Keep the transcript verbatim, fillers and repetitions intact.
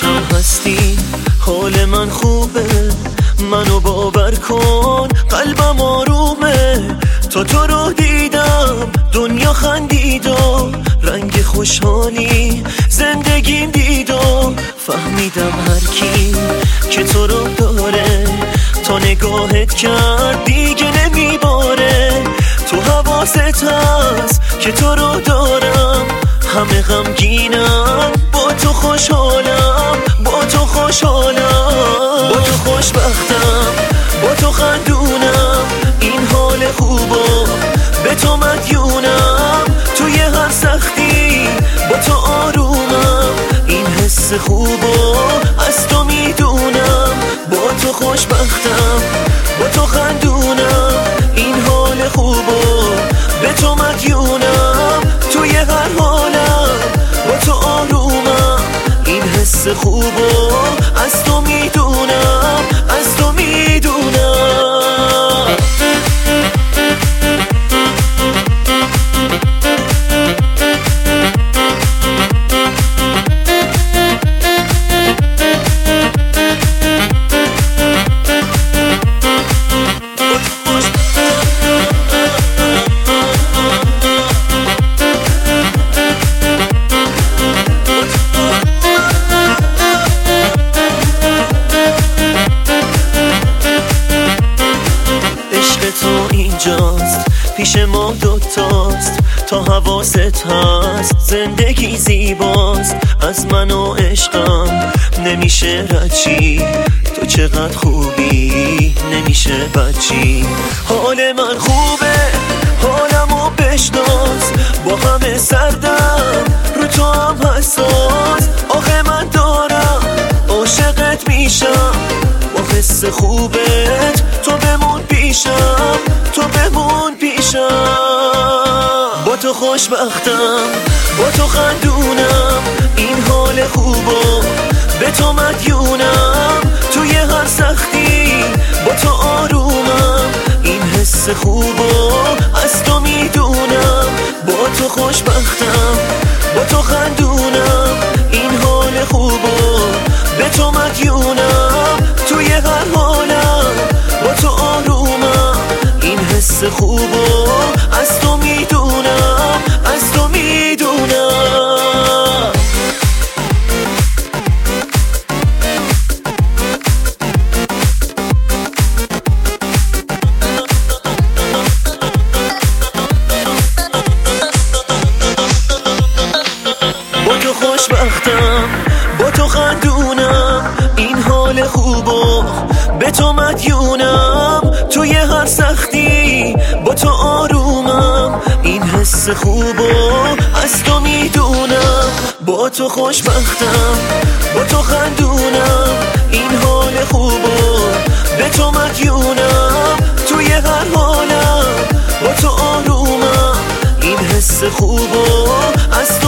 پیشم هستی، حال من خوبه، منو باور کن، قلبم آرومه. تا تو رو دیدم دنیا خندید و رنگ خوشحالی زندگیم دید و فهمیدم هر کی که تو رو داره تا نگاهت کرد دیگه نمیباره. تو حواست هست که تو رو دارم، همه غمگینم، با تو خوشحالم، با تو خوشحالم، با تو خوشبختم، با تو خندونم. این حال خوبو به تو مدیونم، توی هر سختی با تو آرومم. این حس خوبو از تو میدونم، با تو خوشبختم، با تو خندونم. این حال خوبو به تو مدیونم، توی هر حالم با تو آرومم. این حس خوبو از تو میدونم، از تو میدونم. پیش ما دوتاست، تا حواست هست زندگی زیباست. از من و عشقم نمیشه رچی، تو چقدر خوبی نمیشه بچی. حال من خوبه، حالمو بشناس، با همه سردم رو تو هم حساس. آخه من دارم عاشقت میشم، با حس خوبت تو بمون پیشم، تو بمون پیشم. با تو خوشبختم، با تو خندونم. این حال خوبو به تو مدیونم، توی هر سختی با تو آرومم. این حس خوبو از تو میدونم، با تو خوشبختم، با تو خندونم. این حال خوبو به تو مدیونم، توی هر حالم با تو آرومم. این حس خوبو از تو میدونم، از تو میدونم. با تو خوشبختم، با تو خندونم. این حال خوبو به تو مدیونم، توی هر سختی با تو آرومم. این حس خوبو از تو میدونم، با تو خوشبختم، با تو خندونم. این حال خوبو به تو مدیونم، توی هر حالم با تو آرومم. این حس خوبو از